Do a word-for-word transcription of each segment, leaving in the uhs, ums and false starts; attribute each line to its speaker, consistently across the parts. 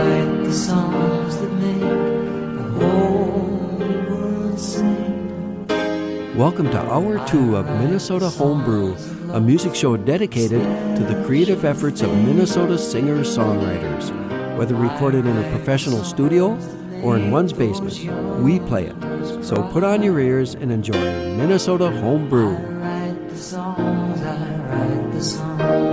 Speaker 1: write the songs that make the whole world sing.
Speaker 2: Welcome to Hour two of Minnesota Homebrew, a music show dedicated to the creative efforts of Minnesota singer-songwriters. Whether recorded in a professional studio or in one's basement, we play it. So put on your ears and enjoy Minnesota Homebrew.
Speaker 1: I write the songs, I write the songs.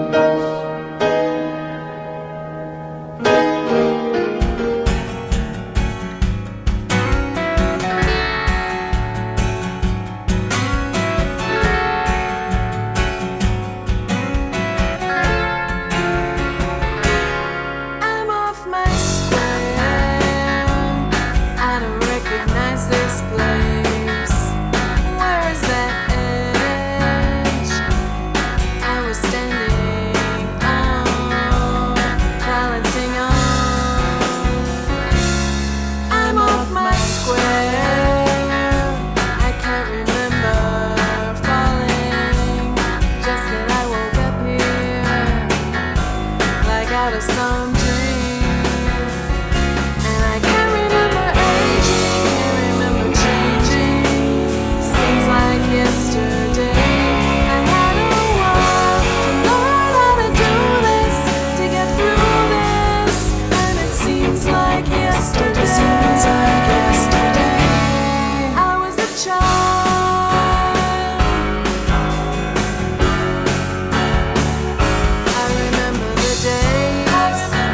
Speaker 3: I remember the days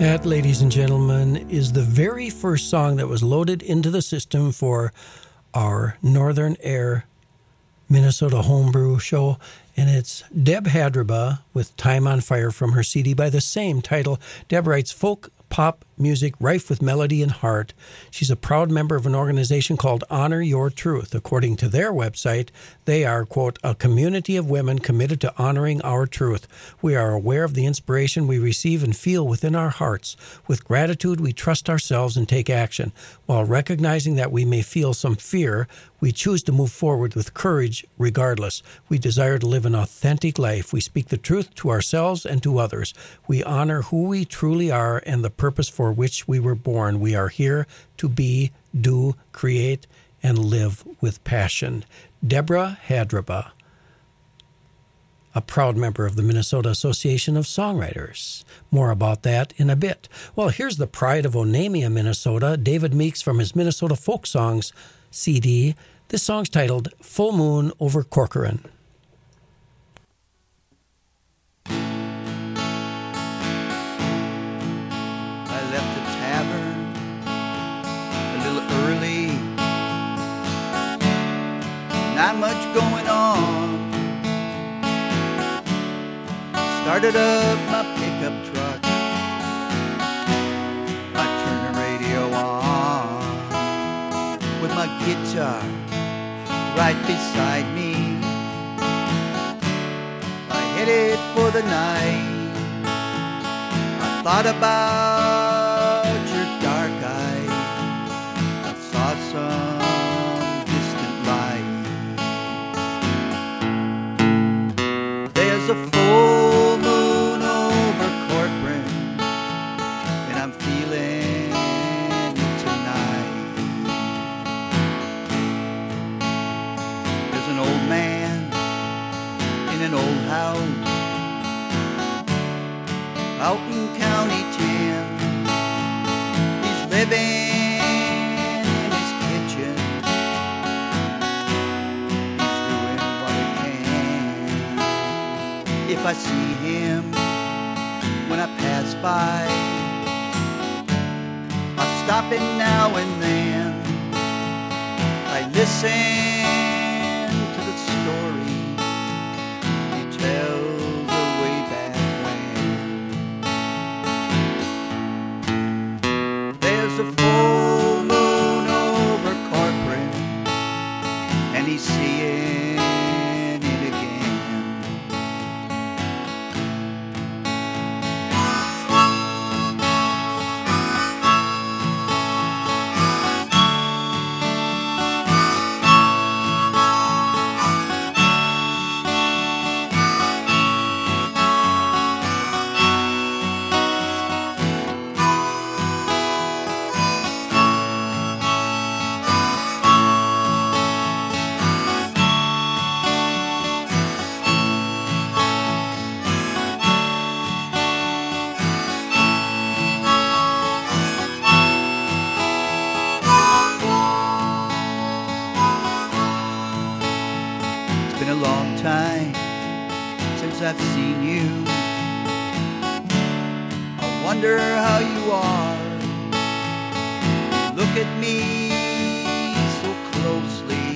Speaker 2: That, ladies and gentlemen, is the very first song that was loaded into the system for our Northern Air Minnesota Homebrew show, and it's Deb Hadraba with Time on Fire from her C D by the same title. Deb writes folk pop music rife with melody and heart. She's a proud member of an organization called Honor Your Truth. According to their website, they are, quote, a community of women committed to honoring our truth. We are aware of the inspiration we receive and feel within our hearts. With gratitude, we trust ourselves and take action. While recognizing that we may feel some fear, we choose to move forward with courage regardless. We desire to live an authentic life. We speak the truth to ourselves and to others. We honor who we truly are and the purpose for which we were born. We are here to be, do, create, and live with passion. Deborah Hadraba, a proud member of the Minnesota Association of Songwriters. More about that in a bit. Well, here's the pride of Onamia, Minnesota, David Meeks from his Minnesota Folk Songs C D. This song's titled Full Moon Over Corcoran.
Speaker 3: Not much going on. Started up my pickup truck. I turned the radio on with my guitar right beside me. I headed for the night. I thought about your dark eyes. I saw some a full moon over Corcoran, and I'm feeling it tonight. There's an old man in an old house out in County ten. He's living in his kitchen. If I see him when I pass by, I stop him now and then. I listen to the story he tells of way back when. There's a full moon over Corcoran, and he's seeing I've seen you. I wonder how you are. You look at me so closely.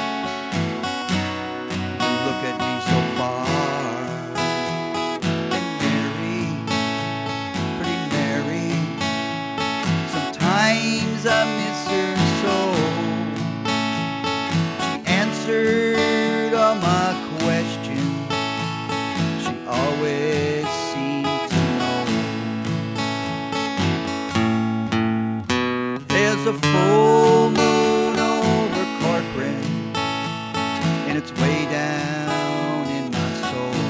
Speaker 3: You look at me so far. And Mary, pretty Mary, sometimes I miss her so. She answered all my questions. Always seem to know. There's a full moon over Corcoran, and it's way down in my soul.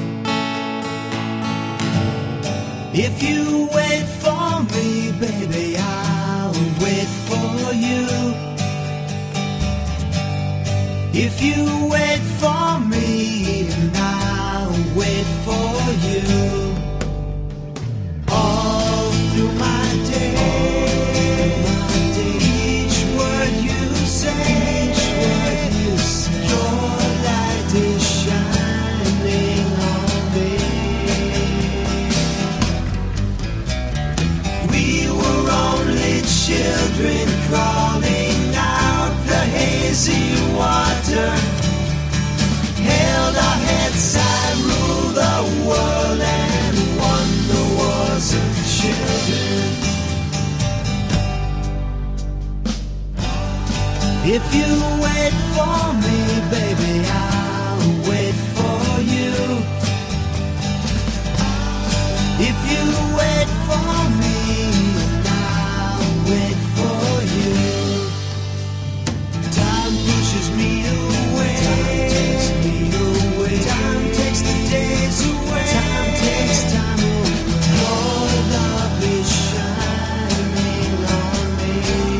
Speaker 3: If you wait for me, baby, I'll wait for you. If you wait for me, and I'll wait for you. All through my day, each word you say, your light is shining on me.
Speaker 1: children crawling out the hazy water. Held our heads high, ruled the world, and won the wars of children. If you wait for me, baby, I'll wait for you. If you wait for me, I'll wait for you. Time pushes me away. Time takes me away. Time takes the days away. Time takes time away. Your love is shining on me.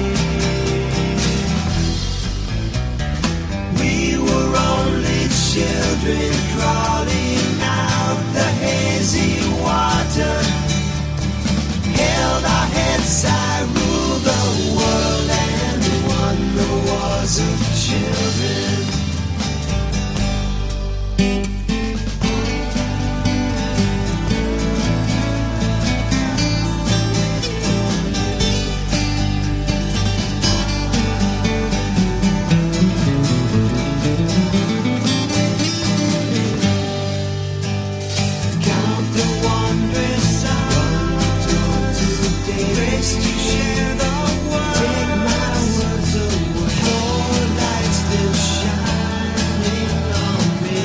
Speaker 1: We were only children crawling out the hazy water. Held our heads high, ruled the world, and won the wars of children. Count the wondrous hours today. Grace to share the world. Take my words away. Your light still shining on me.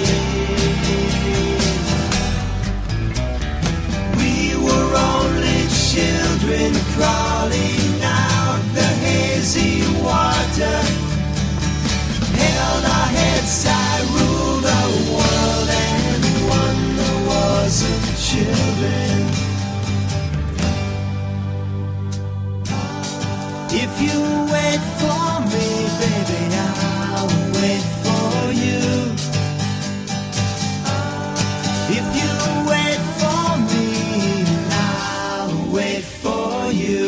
Speaker 1: We were only children crawling out the hazy water. Held our heads high, ruled the world, and won the wars of children. If you wait for me, baby, I'll wait for you. If you wait for me, I'll wait for you.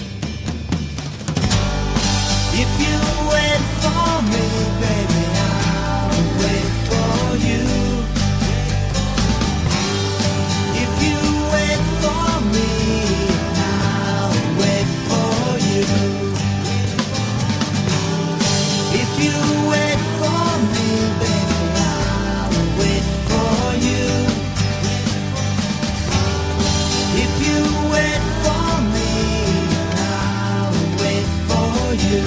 Speaker 1: If you wait for me, baby, I'll wait for you. If you wait for me, I'll wait for you. If you wait for me, baby, I'll wait for you. If you wait for me, I'll wait for you.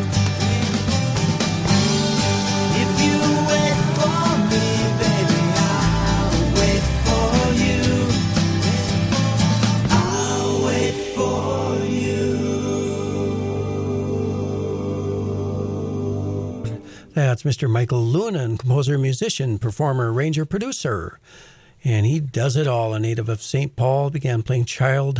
Speaker 1: If you wait for me, baby, I'll wait for you. I'll wait for you.
Speaker 2: That's Mister Michael Lunan, composer, musician, performer, arranger, producer. And he does it all. A native of Saint Paul, began playing child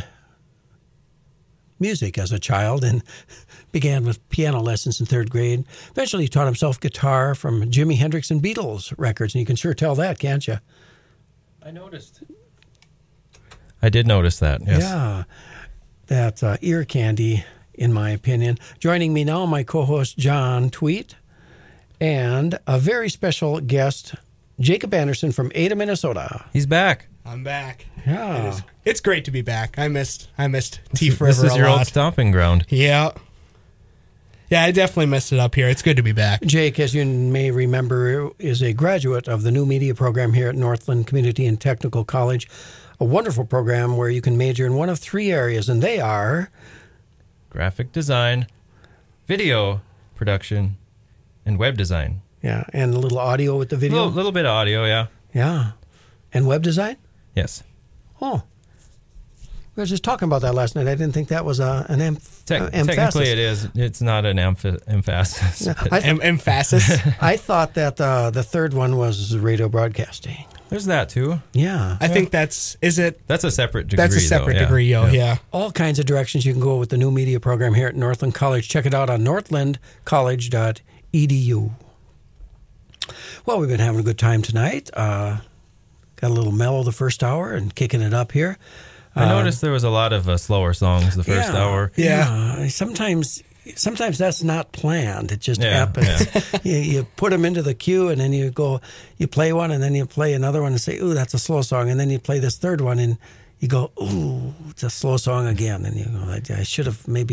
Speaker 2: music as a child and began with piano lessons in third grade. Eventually he taught himself guitar from Jimi Hendrix and Beatles records. And you can sure tell that, can't you?
Speaker 4: I noticed. I did notice that, yes.
Speaker 2: Yeah. That's uh, ear candy, in my opinion. Joining me now, my co-host John Tweet, and a very special guest, Jacob Anderson from Ada, Minnesota.
Speaker 4: He's back.
Speaker 5: I'm back.
Speaker 2: Yeah.
Speaker 5: It is, it's great to be back. I missed I missed Tea
Speaker 4: This
Speaker 5: Forever
Speaker 4: is
Speaker 5: a
Speaker 4: your
Speaker 5: lot.
Speaker 4: old stomping ground.
Speaker 5: Yeah. Yeah, I definitely missed it up here. It's good to be back.
Speaker 2: Jake, as you may remember, is a graduate of the new media program here at Northland Community and Technical College, a wonderful program where you can major in one of three areas, and they are
Speaker 4: Graphic design, video production, and web design.
Speaker 2: yeah, and a little audio with the
Speaker 4: A
Speaker 2: video.
Speaker 4: little, little bit of audio, yeah.
Speaker 2: Yeah, and web design.
Speaker 4: Yes.
Speaker 2: Oh, we were just talking about that last night. I didn't think that was a, an emph-
Speaker 4: Te-
Speaker 2: uh, emphasis.
Speaker 4: technically it is. It's not an emph- emphasis.
Speaker 2: I, th-
Speaker 5: Em- emphasis.
Speaker 2: I thought that uh, the third one was radio broadcasting.
Speaker 4: There's that too.
Speaker 2: Yeah.
Speaker 5: I think that's is it.
Speaker 4: That's a separate degree.
Speaker 5: That's a separate
Speaker 4: though, yeah.
Speaker 5: degree, yo. Yeah.
Speaker 2: All kinds of directions you can go with the new media program here at Northland College. Check it out on northland college dot e d u. Well, we've been having a good time tonight. Uh, got a little mellow the first hour and kicking it up here.
Speaker 4: I noticed there was a lot of uh, slower songs the first
Speaker 2: yeah,
Speaker 4: hour.
Speaker 5: Yeah.
Speaker 2: yeah. Sometimes, sometimes that's not planned. It just
Speaker 4: Yeah,
Speaker 2: happens. you, you put them into the queue, and then you go, you play one, and then you play another one, and say, "Ooh, that's a slow song," and then you play this third one, and you go, "Ooh, it's a slow song again," and you go, "I, I should have maybe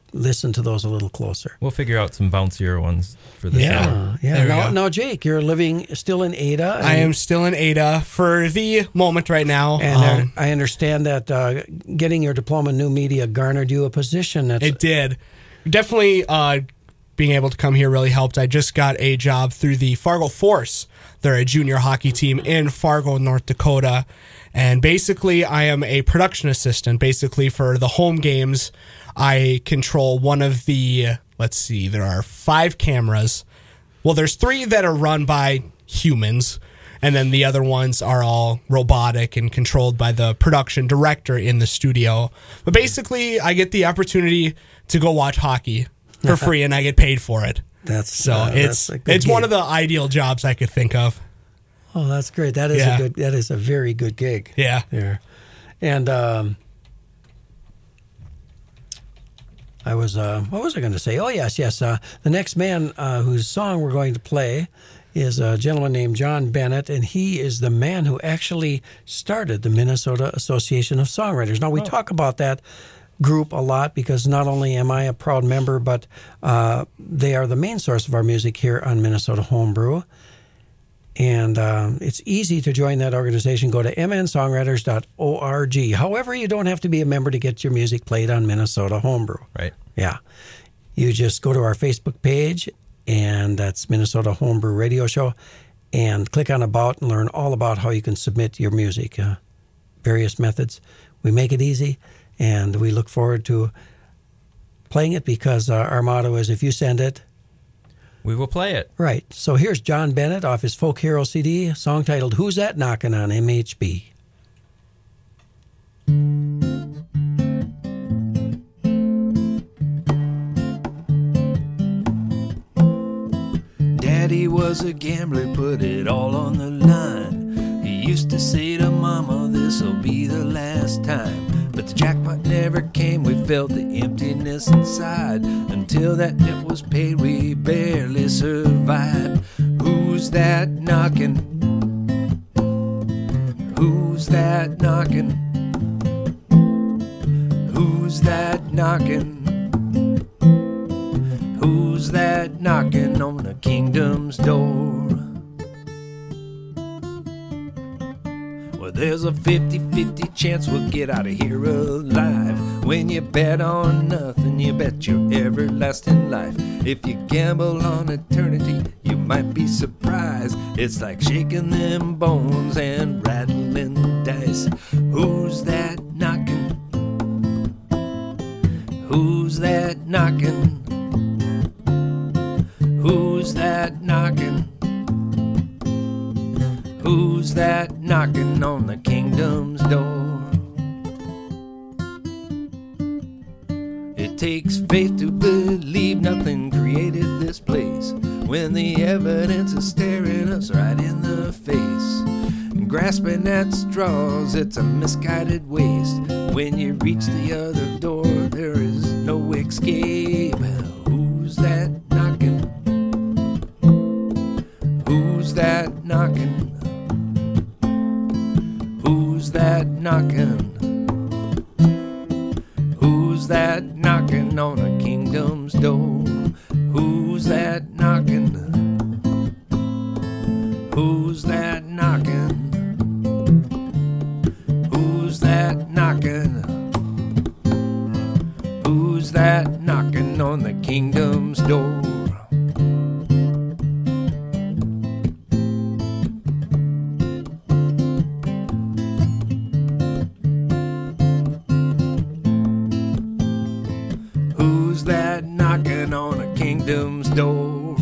Speaker 2: listen to those a little closer.
Speaker 4: We'll figure out some bouncier ones for this
Speaker 5: Yeah.
Speaker 4: hour.
Speaker 2: Yeah.
Speaker 5: There we
Speaker 2: Now,
Speaker 5: go.
Speaker 2: now, Jake, you're living still in Ada.
Speaker 5: I am still in Ada for the moment right now.
Speaker 2: And uh,
Speaker 5: Um,
Speaker 2: I understand that uh, getting your diploma in new media garnered you a position. That's
Speaker 5: It did. Definitely uh, being able to come here really helped. I just got a job through the Fargo Force. They're a junior hockey team in Fargo, North Dakota. And basically, I am a production assistant. Basically, for the home games, I control one of the, let's see, there are five cameras. Well, there's three that are run by humans. And then the other ones are all robotic and controlled by the production director in the studio. But basically, I get the opportunity to go watch hockey for free, and I get paid for it.
Speaker 2: that's
Speaker 5: So
Speaker 2: uh,
Speaker 5: it's
Speaker 2: that's a good
Speaker 5: it's one
Speaker 2: gig.
Speaker 5: of the ideal jobs I could think of.
Speaker 2: Oh, that's great. That is
Speaker 5: Yeah.
Speaker 2: a good. That is a very good gig.
Speaker 5: Yeah.
Speaker 2: There, and um, I was. Uh, what was I going to say? Oh yes, yes. Uh, the next man uh, whose song we're going to play is a gentleman named John Bennett, and he is the man who actually started the Minnesota Association of Songwriters. Now we talk about that group a lot because not only am I a proud member, but uh, they are the main source of our music here on Minnesota Homebrew. And um, it's easy to join that organization. Go to m n songwriters dot org. However, you don't have to be a member to get your music played on Minnesota Homebrew.
Speaker 4: Right.
Speaker 2: Yeah. You just go to our Facebook page, and that's Minnesota Homebrew Radio Show, and click on About and learn all about how you can submit your music. Uh, various methods. We make it easy, and we look forward to playing it because uh, our motto is if you send it,
Speaker 4: We will play it.
Speaker 2: right. So here's John Bennett off his Folk Hero C D, a song titled Who's That Knockin' on M H B.
Speaker 1: Daddy was a gambler, put it all on the line. He used to say to Mama, this'll be the last time. But the jackpot never came, we felt the emptiness inside. Until that debt was paid, we barely survived. Who's that knocking? Who's that knocking? Who's that knocking? Who's that knocking on the kingdom's door? Well, there's a fifty-fifty chance we'll get out of here alive. When you bet on nothing, you bet your everlasting life. If you gamble on eternity, you might be surprised. It's like shaking them bones and rattling the dice. Who's that knocking? Who's that knocking? Who's that knocking? Who's that knocking on the kingdom's door? It takes faith to believe nothing created this place, when the evidence is staring us right in the face. Grasping at straws, it's a misguided waste. When you reach the other door, there is no escape. Who's that knocking? Who's that knocking? Who's that knocking? Who's that knocking on a kingdom's door? Who's that knocking? Who's that knocking? Who's that knocking? Who's that knocking on the kingdom's door? Who's that knocking on a kingdom's door?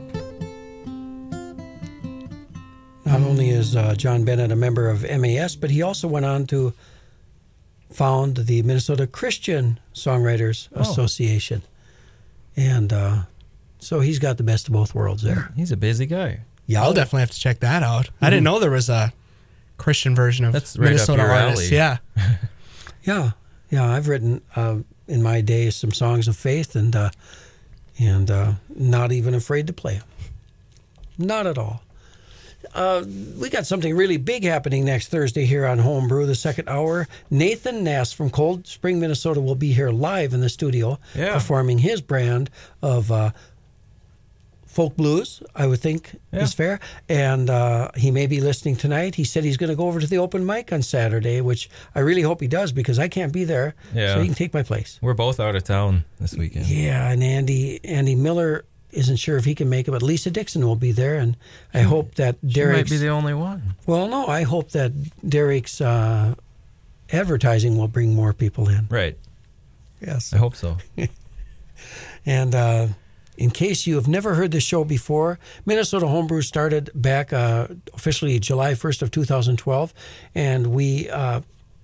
Speaker 2: Not only is uh, John Bennett a member of M A S, but he also went on to found the Minnesota Christian Songwriters Association. And uh, so he's got the best of both worlds there.
Speaker 4: He's a busy guy.
Speaker 2: Yeah,
Speaker 5: I'll definitely have to check that out. I didn't know there was a Christian version of
Speaker 4: That's right up
Speaker 5: Minnesota
Speaker 4: your
Speaker 5: artists.
Speaker 4: alley.
Speaker 5: Yeah.
Speaker 2: Yeah, yeah. I've written uh, in my day some songs of faith, and uh, and uh, not even afraid to play them. Not at all. uh, we got something really big happening next Thursday here on Homebrew, the second hour. Nathan Ness from Cold Spring, Minnesota will be here live in the studio
Speaker 4: Yeah.
Speaker 2: performing his brand of uh, folk blues, I would think
Speaker 4: Yeah.
Speaker 2: is fair. And uh, he may be listening tonight. He said he's going to go over to the open mic on Saturday, which I really hope he does because I can't be there.
Speaker 4: Yeah.
Speaker 2: So he can take my place.
Speaker 4: We're both out of town this weekend.
Speaker 2: Yeah, and Andy Andy Miller isn't sure if he can make it, but Lisa Dixon will be there, and I hope that
Speaker 4: She
Speaker 2: Derek's...
Speaker 4: might be the only one.
Speaker 2: Well, no, I hope that Derek's uh, advertising will bring more people in.
Speaker 4: Right.
Speaker 2: Yes.
Speaker 4: I hope so.
Speaker 2: And uh, in case you have never heard this show before, Minnesota Homebrew started back uh, officially July first of two thousand twelve, and we uh,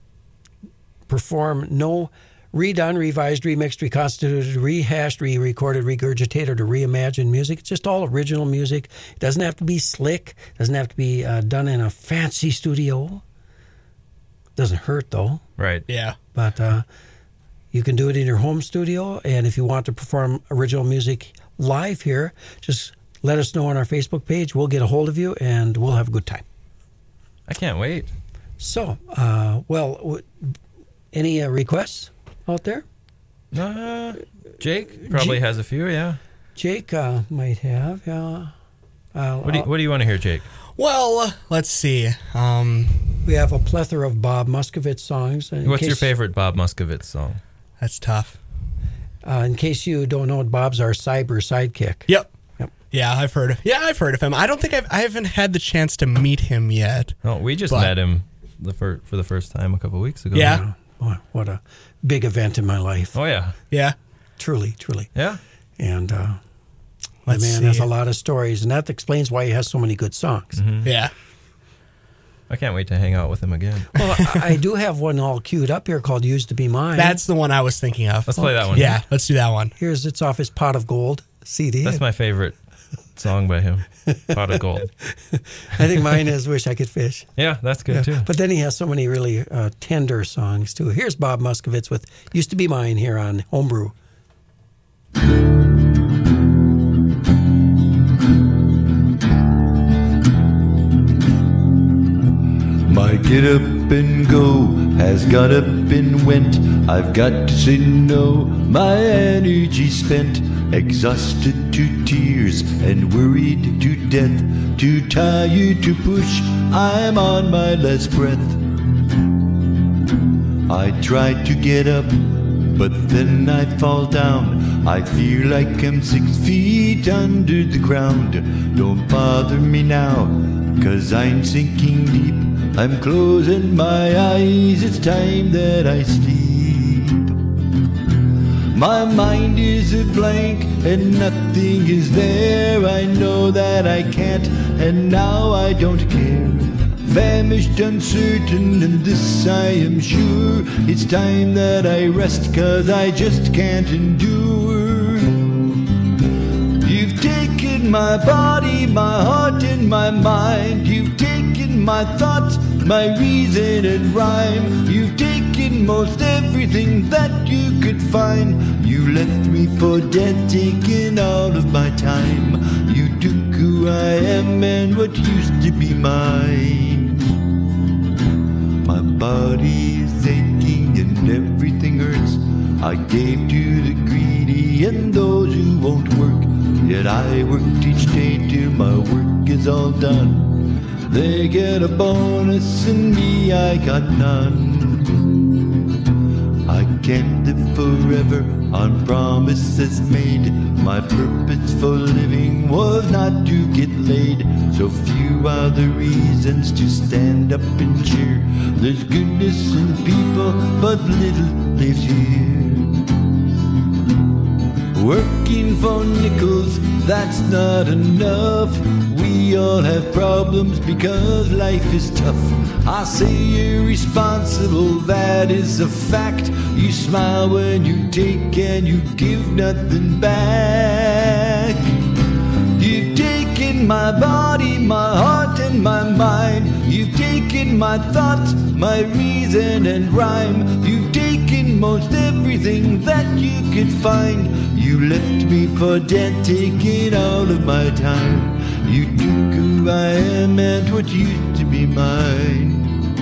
Speaker 2: perform no redone, revised, remixed, reconstituted, rehashed, re-recorded, regurgitated, or reimagined music. It's just all original music. It doesn't have to be slick. It doesn't have to be uh, done in a fancy studio. Doesn't hurt, though.
Speaker 4: Right.
Speaker 5: Yeah.
Speaker 2: But uh, you can do it in your home studio. And if you want to perform original music live here, just let us know on our Facebook page. We'll get a hold of you, and we'll have a good time.
Speaker 4: I can't wait.
Speaker 2: So, uh, well, w- any uh, requests out there?
Speaker 4: Uh, Jake probably
Speaker 2: Jake-
Speaker 4: has a few, yeah.
Speaker 2: Jake uh, might have, yeah. Uh,
Speaker 4: What do you, what do you want to hear, Jake?
Speaker 5: Well, let's see. Um,
Speaker 2: we have a plethora of Bob Muscovitz songs. In
Speaker 4: What's your
Speaker 2: case-
Speaker 4: favorite Bob Muscovitz song?
Speaker 5: that's tough.
Speaker 2: Uh, in case you don't know, Bob's our cyber sidekick.
Speaker 5: Yep.
Speaker 2: Yep.
Speaker 5: Yeah, I've heard. Of, yeah, I've heard of him. I don't think I've. I haven't had the chance to meet him yet.
Speaker 4: No, we just
Speaker 5: But-
Speaker 4: met him the fir- for the first time a couple of weeks ago.
Speaker 5: Yeah.
Speaker 2: Boy, what a big event in my life.
Speaker 4: Oh, yeah.
Speaker 5: Yeah.
Speaker 2: Truly, truly.
Speaker 4: Yeah.
Speaker 2: And uh, the
Speaker 5: Let's
Speaker 2: man
Speaker 5: see.
Speaker 2: has a lot of stories, and that explains why he has so many good songs.
Speaker 4: Mm-hmm.
Speaker 5: Yeah.
Speaker 4: I can't wait to hang out with him again.
Speaker 2: Well, I, I do have one all queued up here called Used to Be Mine.
Speaker 5: That's the one I was thinking of.
Speaker 4: Let's play that one.
Speaker 5: Yeah, let's do that one.
Speaker 2: Here's It's Off His Pot of Gold C D.
Speaker 4: That's my favorite song by him. Pot of Gold.
Speaker 2: I think mine is Wish I Could Fish.
Speaker 4: Yeah, that's good too.
Speaker 2: But then he has so many really uh, tender songs, too. Here's Bob Muscovitz with Used to Be Mine here on Homebrew.
Speaker 6: My get up and go has got up and went. I've got to say no, my energy spent. Exhausted to tears and worried to death. Too tired to push, I'm on my last breath. I try to get up, but then I fall down. I feel like I'm six feet under the ground. Don't bother me now, 'cause I'm sinking deep. I'm closing my eyes, it's time that I sleep. My mind is a blank and nothing is there. I know that I can't, and now I don't care. Famished, uncertain, and this I am sure. It's time that I rest, 'cause I just can't endure. You've taken my body, my heart, and my mind. You've taken my thoughts, my reason and rhyme. You've taken most everything that you could find. You left me for dead, taking all of my time. You took who I am and what used to be mine. My body is aching and everything hurts. I gave to the greedy and those who won't work. Yet I worked each day till my work is all done. They get a bonus and me, I got none. I can't live forever on promises made. My purpose for living was not to get laid. So few are the reasons to stand up and cheer. There's goodness in people, but little lives here. Working for nickels, that's not enough. We all have problems because life is tough. I say irresponsible, that is a fact. You smile when you take and you give nothing back. You've taken my body, my heart and my mind. You've taken my thoughts, my reason and rhyme. You've taken most everything that you could find. You left me for dead, taking all of my time. You took who I am and what used to be mine.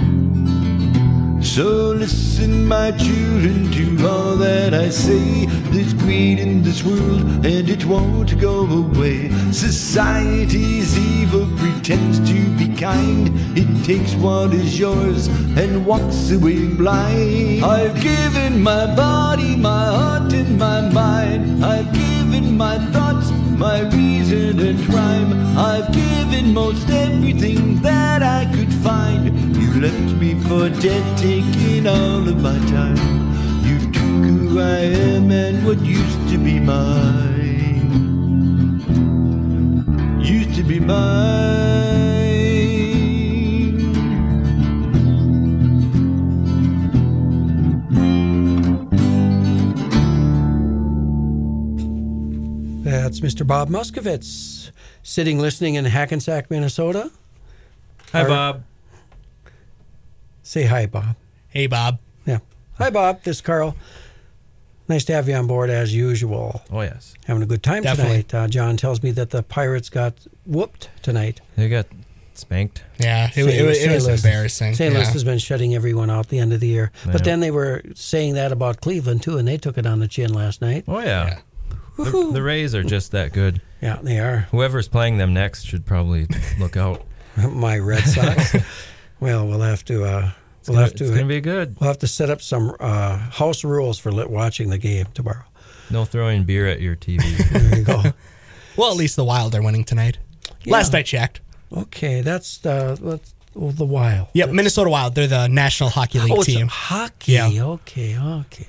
Speaker 6: So listen, my children, to all that I say. There's greed in this world and it won't go away. Society's evil pretends to be kind. It takes what is yours and walks away blind. I've given my body, my heart and my mind. I've given my thoughts, my reason and rhyme. I've given most everything that I could find. You left me for dead, taking all of my time. You took who I am and what used to be mine. Used to be mine.
Speaker 2: That's Mister Bob Muskovitz, sitting listening in Hackensack, Minnesota.
Speaker 4: Hi,
Speaker 2: Our-
Speaker 4: Bob.
Speaker 2: Say hi, Bob.
Speaker 5: Hey, Bob.
Speaker 2: Yeah. Hi, Bob. This is Carl. Nice to have you on board as usual.
Speaker 4: Oh, yes.
Speaker 2: Having a good time
Speaker 5: Definitely.
Speaker 2: tonight. Uh, John tells me that the Pirates got whooped tonight.
Speaker 4: They got spanked.
Speaker 5: Yeah, it,
Speaker 2: Saint-
Speaker 5: it, was- it was
Speaker 2: Saint Louis-
Speaker 5: embarrassing.
Speaker 2: Saint Louis
Speaker 5: yeah.
Speaker 2: has been shutting everyone out the end of the year.
Speaker 4: I
Speaker 2: But
Speaker 4: know.
Speaker 2: then they were saying that about Cleveland, too, and they took it on the chin last night.
Speaker 4: Oh, yeah. The, the Rays are just that good.
Speaker 2: Yeah, they are.
Speaker 4: Whoever's playing them next should probably look out.
Speaker 2: My Red Sox. Well, we'll have to... Uh,
Speaker 4: It's
Speaker 2: we'll
Speaker 4: gonna,
Speaker 2: have to...
Speaker 4: it's gonna be good.
Speaker 2: We'll have to set up some uh, house rules for lit- watching the game tomorrow.
Speaker 4: No throwing beer at your T V.
Speaker 2: There you go.
Speaker 5: Well, at least the Wild are winning tonight.
Speaker 2: Yeah.
Speaker 5: Last I checked.
Speaker 2: Okay, that's the that's, well, the Wild.
Speaker 5: Yep, Minnesota Wild. They're the National Hockey League
Speaker 2: Oh, it's
Speaker 5: team.
Speaker 2: hockey.
Speaker 5: Yeah.
Speaker 2: Okay, okay.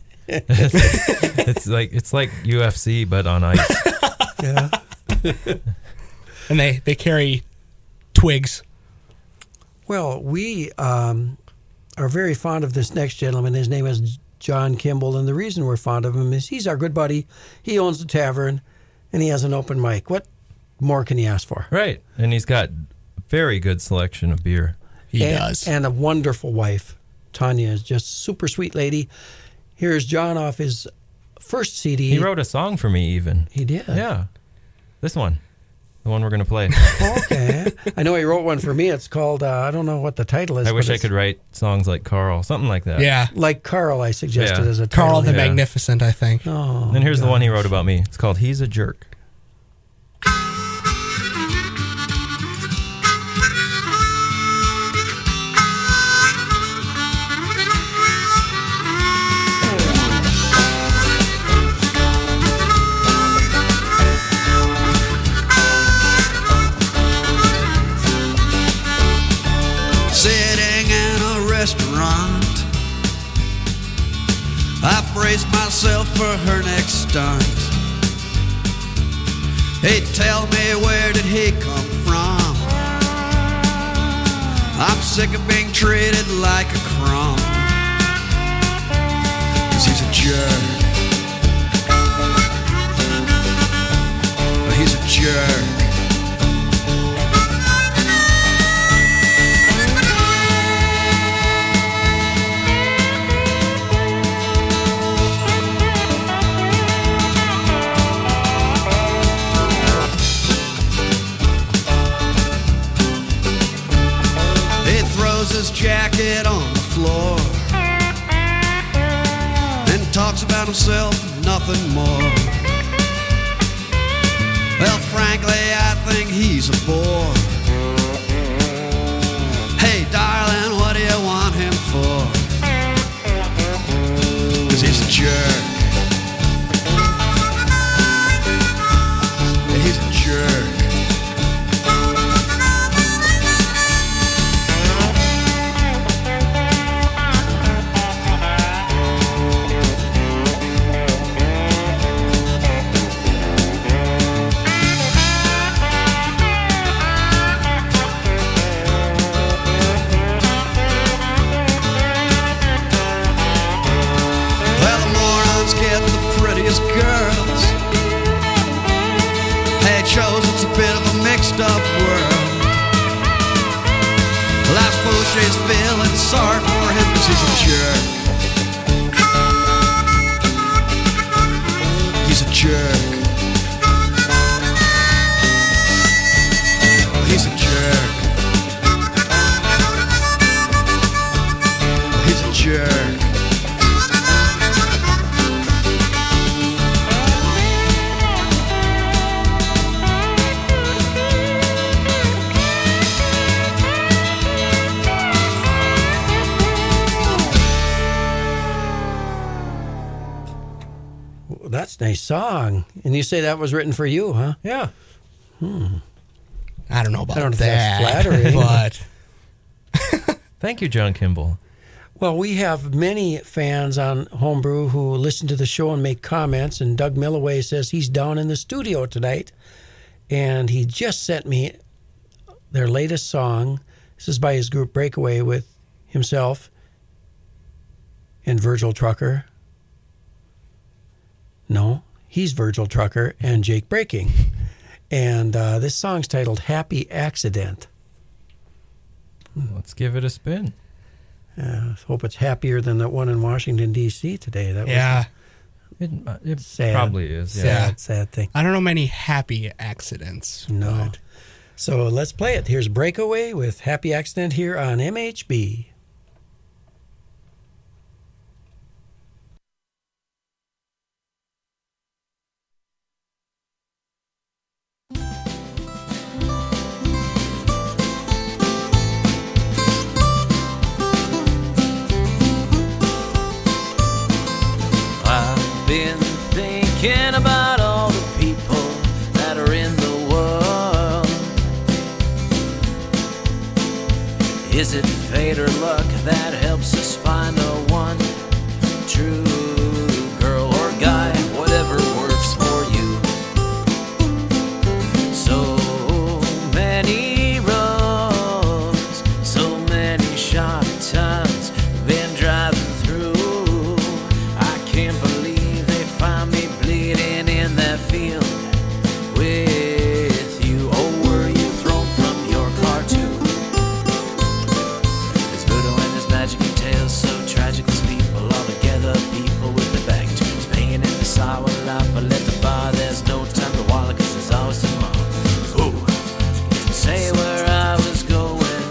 Speaker 4: it's like it's like U F C but on ice.
Speaker 2: Yeah.
Speaker 5: And they, they carry twigs.
Speaker 2: Well, we um, are very fond of this next gentleman. His name is John Kimball, and the reason we're fond of him is he's our good buddy. He owns a tavern, and he has an open mic. What more can he ask for?
Speaker 4: Right. And he's got a very good selection of beer.
Speaker 5: He
Speaker 2: and,
Speaker 5: does.
Speaker 2: And a wonderful wife. Tanya is just a super sweet lady. Here's John off his first C D.
Speaker 4: He wrote a song for me even.
Speaker 2: He did.
Speaker 4: Yeah. This one. The one we're going to play.
Speaker 2: Okay. I know he wrote one for me. It's called, uh, I don't know what the title is.
Speaker 4: I wish
Speaker 2: but
Speaker 4: I
Speaker 2: it's
Speaker 4: could write songs like Carl. Something like that.
Speaker 5: yeah.
Speaker 2: Like Carl, I suggested
Speaker 4: Yeah.
Speaker 2: as a title.
Speaker 5: Carl the
Speaker 4: Yeah.
Speaker 5: Magnificent, I think.
Speaker 2: Oh,
Speaker 4: And here's the one he wrote about me. It's called He's a Jerk.
Speaker 3: Sitting in a restaurant, I brace myself for her next stunt. Hey, tell me, where did he come from? I'm sick of being treated like a crumb, 'cause he's a jerk. He's a jerk. He throws his jacket on the floor and talks about himself, nothing more. Well, frankly, I think he's a bore. Hey, darling, what do you want him for? 'Cause he's a jerk. Yeah, he's a jerk. Well, the morons get the prettiest girls. Hey, it shows it's a bit of a mixed up world. Well, I suppose she's feeling sorry for him 'cause he's a jerk. He's a jerk.
Speaker 2: that's a nice song. And you say that was written for you, huh?
Speaker 4: Yeah.
Speaker 5: I don't know about
Speaker 2: I don't know if
Speaker 5: that,
Speaker 2: that's flattering.
Speaker 5: but
Speaker 4: Thank you, John Kimball.
Speaker 2: Well, we have many fans on Homebrew who listen to the show and make comments, and Doug Milloway says he's down in the studio tonight, and he just sent me their latest song. This is by his group Breakaway with himself and Virgil Trucker. No, he's Virgil Trucker and Jake Breaking. And uh, this song's titled Happy Accident.
Speaker 4: Let's give it a spin.
Speaker 2: Uh, hope it's happier than that one in Washington, D C today. That
Speaker 5: yeah,
Speaker 4: It, it
Speaker 2: Sad.
Speaker 4: probably is.
Speaker 2: was
Speaker 4: Yeah.
Speaker 2: a sad, sad thing.
Speaker 5: I don't know many happy accidents.
Speaker 2: No.
Speaker 5: but-
Speaker 2: So let's play it. Here's Breakaway with Happy Accident here on M H B.
Speaker 1: I've been thinking about all the people that are in the world. Is it fate or luck that helps us find the one true girl or guy, whatever works for you? So many roads, so many sharp turns, been driving through. I can't believe they find me bleeding in that field with you. Oh, were you thrown from your car too? There's voodoo and there's magic and tales so tragic. There's people all together, people with the baggage. There's pain in the sour life. I let the bar. There's no time to wallow 'cause there's always tomorrow. Ooh, didn't say where I was going.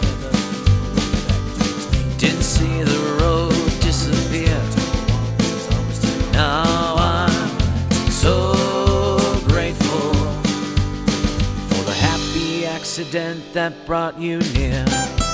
Speaker 1: Didn't see the road disappear. Now I'm so grateful for the happy accident that brought you near.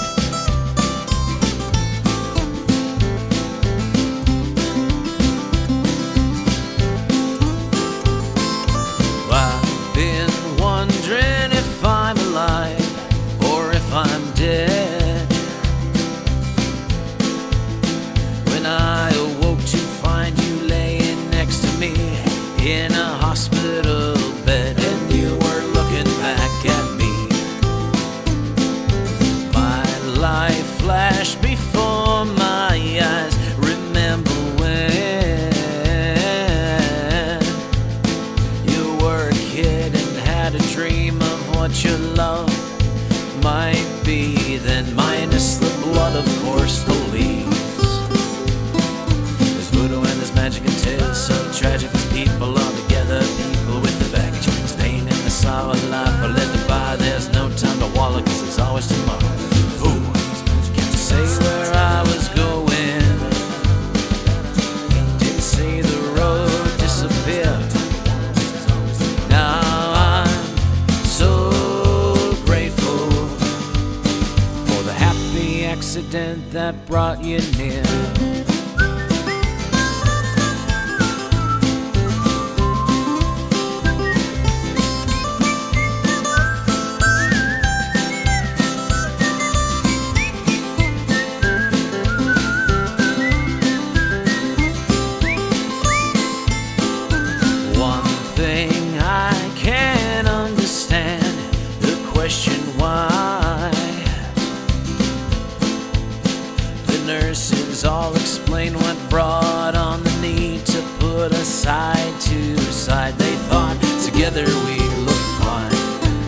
Speaker 1: I've been wondering if I'm alive or if I'm dead. When I awoke to find you laying next to me in a hospital bed, and you were looking back at me. My life flashed before my eyes. Remember when you were a kid and had a dream of what your love might be, then minus the blood, of course, the leaves. There's voodoo and there's magic and tales so tragic. There's people all together, people with the baggage. There's pain in the sour life. I let the by. There's no time to wallow 'cause there's always tomorrow. Ooh, can't say where I was going. Didn't see the road disappear. Now I'm so grateful for the happy accident that brought you near. One thing I can't understand, the question why. The nurses all explain what brought on the need to put us side to side. They thought together we look fine.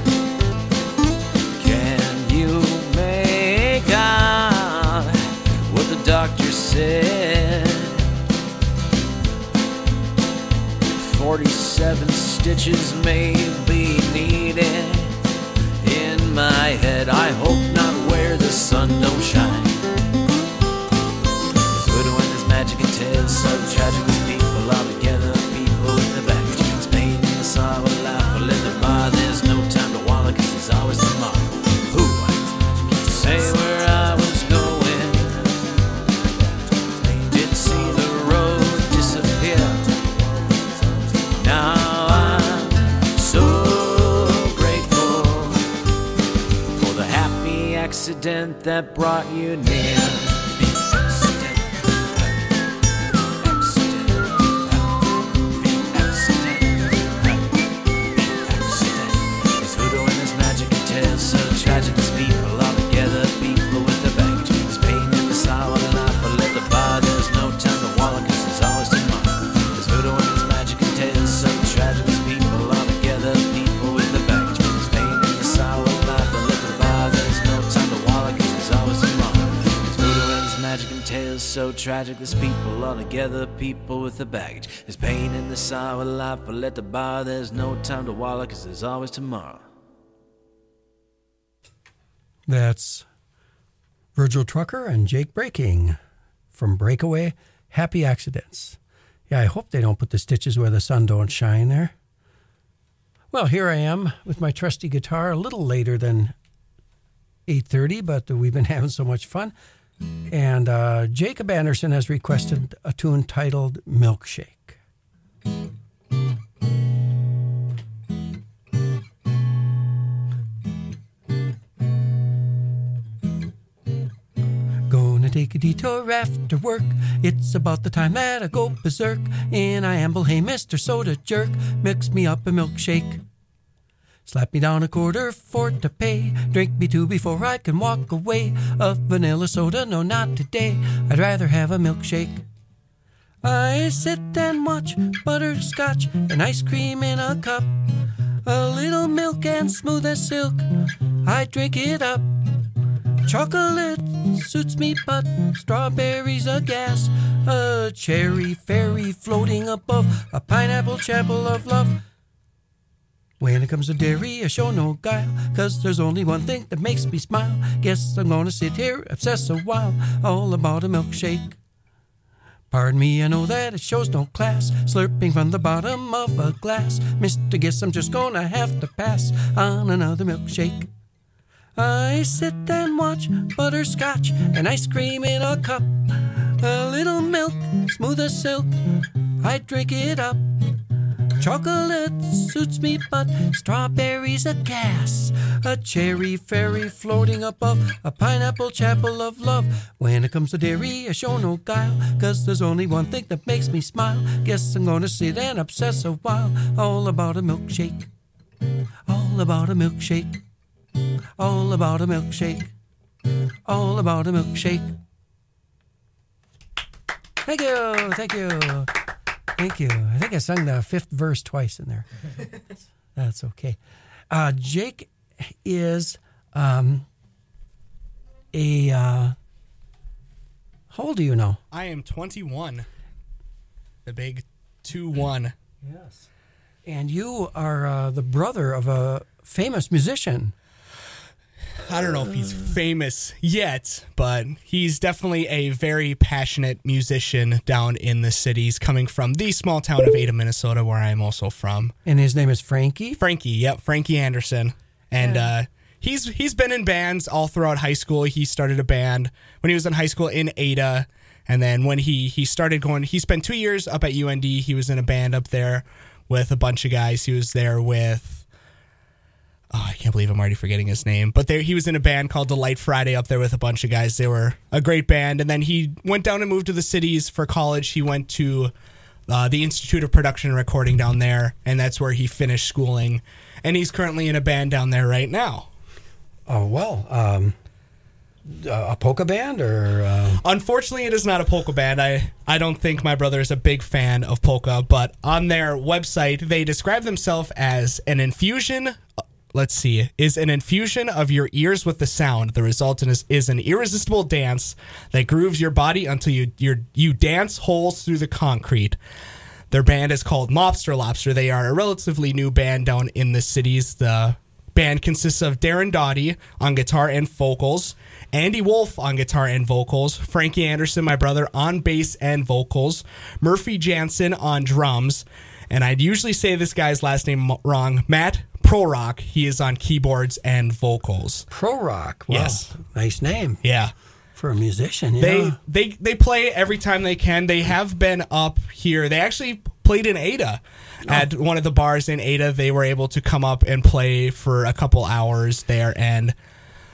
Speaker 1: Can you make out what the doctor said? forty-seven stitches may be needed in my head. I hope not where the sun don't shine. There's voodoo and there's magic and tales so tragic. There's people all together, people with the baggage. There's pain in the sour life. I let the bar. There's no time to wallow 'cause there's always tomorrow. Ooh, can't say where I was going. Didn't see the road disappear. accident that brought you near. Big accident, accident, big accident, big accident. There's voodoo and there's magic and tales so tragic. There's people all together, people with the baggage. There's pain in the sorrow and I for let the bar. There's no time to wallow 'cause there's always tomorrow. There's voodoo and there's magic and tales so tragic. There's people all together, people with the baggage. There's pain in the sorrow and I for let the bar. There's no time to wallow 'cause there's always tomorrow. There's voodoo and there's magic and tales so tragic. There's people all together, people with the baggage. There's pain in the sorrow of life, but let the bar. There's no time to wallow 'cause there's always tomorrow.
Speaker 2: That's Virgil Trucker and Jake Breaking from Breakaway, Happy Accidents. Yeah, I hope they don't put the stitches where the sun don't shine there. Well, here I am with my trusty guitar, a little later than eight thirty, but we've been having so much fun. And uh, Jacob Anderson has requested a tune titled Milkshake. Gonna take a detour after work. It's about the time that I go berserk. And I amble, hey, Mister Soda Jerk, mix me up a milkshake. Slap me down a quarter for to pay. Drink me two before I can walk away. A vanilla soda, no, not today. I'd rather have a milkshake. I sit and watch butterscotch and ice cream in a cup. A little milk and smooth as silk, I drink it up. Chocolate suits me, but strawberries a gas. A cherry fairy floating above a pineapple chapel of love. When it comes to dairy, I show no guile, 'cause there's only one thing that makes me smile. Guess I'm gonna sit here, obsess a while, all about a milkshake. Pardon me, I know that it shows no class, slurping from the bottom of a glass. Mister Guess I'm just gonna have to pass on another milkshake. I sit and watch butterscotch and ice cream in a cup. A little milk, smooth as silk, I drink it up. Chocolate suits me, but strawberries a gas. A cherry fairy floating above a pineapple chapel of love. When it comes to dairy, I show no guile, 'cause there's only one thing that makes me smile. Guess I'm gonna sit and obsess a while, all about a milkshake. All about a milkshake. All about a milkshake. All about a milkshake. Thank you, thank you. Thank you. I think I sung the fifth verse twice in there. That's okay. Uh, Jake is um, a... Uh, how old are you now?
Speaker 5: I am twenty-one. The big two one.
Speaker 2: Yes. And you are uh, the brother of a famous musician.
Speaker 5: I don't know if he's famous yet, but he's definitely a very passionate musician down in the cities, coming from the small town of Ada, Minnesota, where I'm also from.
Speaker 2: And his name is Frankie?
Speaker 5: Frankie, yep, Frankie Anderson. And
Speaker 2: Yeah.
Speaker 5: uh, he's he's been in bands all throughout high school. He started a band when he was in high school in Ada. And then when he, he started going, he spent two years up at U N D. He was in a band up there with a bunch of guys. He was there with... Oh, I can't believe I'm already forgetting his name. But there, he was in a band called Delight Friday up there with a bunch of guys. They were a great band. And then he went down and moved to the cities for college. He went to uh, the Institute of Production and Recording down there, and that's where he finished schooling. And he's currently in a band down there right now.
Speaker 2: Oh, well, um, a polka band or... Uh...
Speaker 5: Unfortunately, it is not a polka band. I, I don't think my brother is a big fan of polka, but on their website, they describe themselves as an infusion... Let's see, is an infusion of your ears with the sound. The result is, is an irresistible dance that grooves your body until you you're, you dance holes through the concrete. Their band is called Mobster Lobster. They are a relatively new band down in the cities. The band consists of Darren Doughty on guitar and vocals, Andy Wolf on guitar and vocals, Frankie Anderson, my brother, on bass and vocals, Murphy Jansen on drums, and I'd usually say this guy's last name wrong, Matt Pro Rock. He is on keyboards and vocals.
Speaker 2: Pro Rock. Wow.
Speaker 5: Yes.
Speaker 2: Nice name.
Speaker 5: Yeah.
Speaker 2: For a musician, yeah.
Speaker 5: They they they play every time they can. They have been up here. They actually played in Ada at one of the bars in Ada. They were able to come up and play for a couple hours there, and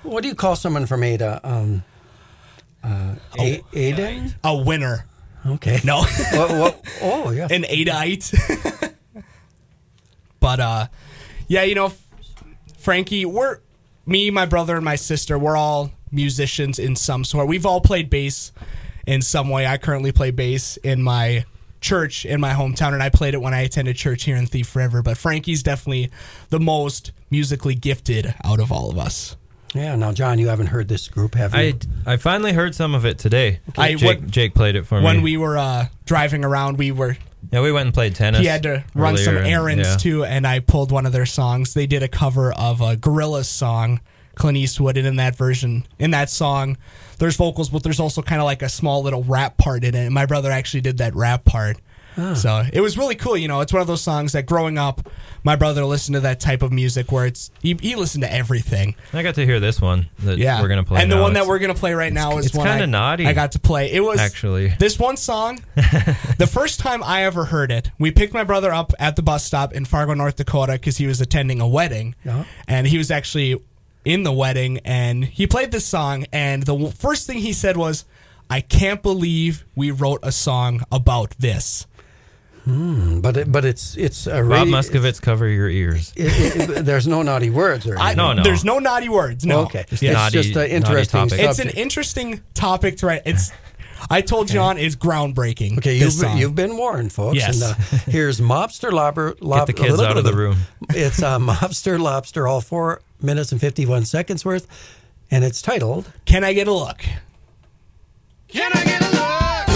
Speaker 2: What do you call someone from Ada? Um, uh, A- Aiden?
Speaker 5: A winner.
Speaker 2: Okay.
Speaker 5: No.
Speaker 2: what, what? Oh, yeah.
Speaker 5: An Adaite. But, uh, yeah, you know, Frankie, we're, me, my brother, and my sister, we're all musicians in some sort. We've all played bass in some way. I currently play bass in my church in my hometown, and I played it when I attended church here in Thief River. But Frankie's definitely the most musically gifted out of all of us.
Speaker 2: Yeah, now, John, you haven't heard this group, have you?
Speaker 4: I, I finally heard some of it today.
Speaker 5: I-
Speaker 4: Jake,
Speaker 5: what-
Speaker 4: Jake played it for me.
Speaker 5: When we were uh, driving around, we were
Speaker 4: yeah, we went and played tennis.
Speaker 5: he had to run some
Speaker 4: earlier and-
Speaker 5: errands
Speaker 4: yeah.
Speaker 5: too, and I pulled one of their songs. They did a cover of a Gorillaz song, Clint Eastwood, and in that version, in that song, there's vocals, but there's also kind of like a small little rap part in it. And my brother actually did that rap part. So it was really cool. You know, it's one of those songs that growing up, my brother listened to that type of music where it's he, he listened to everything.
Speaker 4: I got to hear this one that
Speaker 5: Yeah,
Speaker 4: we're gonna play.
Speaker 5: and the
Speaker 4: now.
Speaker 5: one that
Speaker 4: It's-
Speaker 5: we're gonna play right now is
Speaker 4: it's
Speaker 5: one
Speaker 4: kinda
Speaker 5: I-
Speaker 4: naughty.
Speaker 5: I got to play. It was
Speaker 4: Actually.
Speaker 5: this one song. The first time I ever heard it, we picked my brother up at the bus stop in Fargo, North Dakota, because he was attending a wedding,
Speaker 2: Uh-huh.
Speaker 5: and he was actually in the wedding, and he played this song, and the w- first thing he said was, "I can't believe we wrote a song about this."
Speaker 2: But it, but it's it's a
Speaker 4: Bob
Speaker 2: radio,
Speaker 4: Muscovitz, cover your ears.
Speaker 2: it, it, it, there's no naughty words or
Speaker 5: I,
Speaker 2: anything.
Speaker 4: No, no.
Speaker 5: There's no naughty words. No.
Speaker 2: Okay.
Speaker 4: Just
Speaker 2: it's
Speaker 4: naughty-
Speaker 2: just an
Speaker 4: naughty
Speaker 2: interesting
Speaker 4: topic.
Speaker 2: subject.
Speaker 5: It's an interesting topic to write. It's. I told John it's groundbreaking.
Speaker 2: Okay,
Speaker 5: this
Speaker 2: you've,
Speaker 5: song.
Speaker 2: you've been warned, folks.
Speaker 5: Yes.
Speaker 2: And uh, here's Mobster Lobster. Lob,
Speaker 4: Get the kids out of the room.
Speaker 2: It's uh, Mobster Lobster, all four minutes and fifty-one seconds worth, and it's titled
Speaker 5: Can I get a look?
Speaker 1: Can I get a look?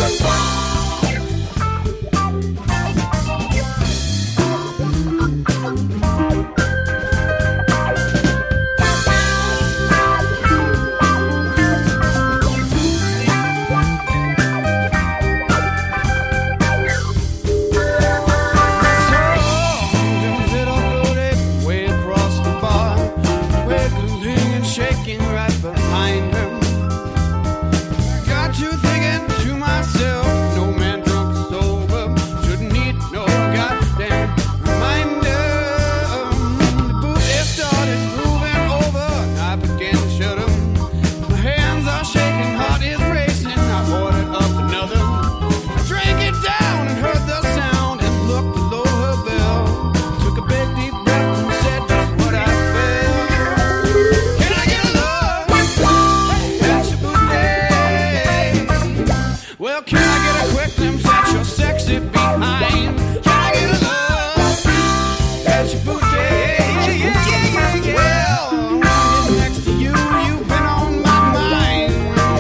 Speaker 1: Way across the bar, wiggling and shaking right behind her. Got to thinking to myself, no man drunk or sober shouldn't need no goddamn reminder. The booty started moving over, and I began to shut 'em. My hands are shaking, heart is racing. I ordered up another. I drank it down and heard the sound and looked below her bell. Took a big deep breath and said just what I felt. Can I get a look? That's your booty. Well, can I get a quick glimpse at your sexy behind? Can I get a look? That's your booty. Well, I'm getting next to you. You've been on my mind.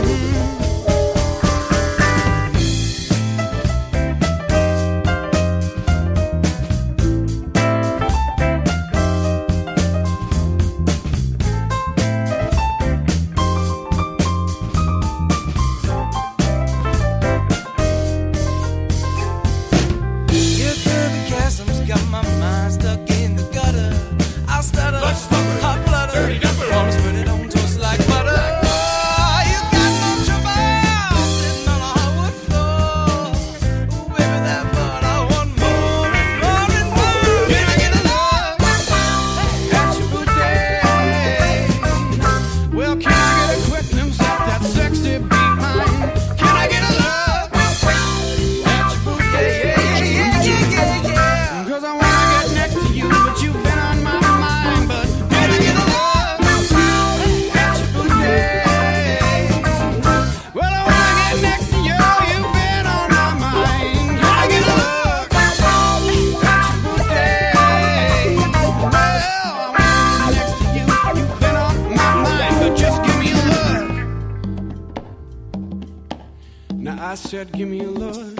Speaker 1: Get through the chasms, got my mind stuck in the gutter. I'll stutter, hot blooded, wanna spread it on toast like butter. Oh, you got no trouble sitting on a hardwood floor. Ooh, baby, that butt, I want more and more and more. Can I get a look? At your booty. Well, can I get a quick glimpse at that sexy behind? Can I get a look? At your booty. Cause I wanna get next to you, but you've been on my mind. But can I get a look at your booty? Well, I wanna get next to you, you've been on my mind. Can I get a look at your booty? Well, I wanna get next to you, you've been on my mind. But just give me a look. Now I said, give me a look.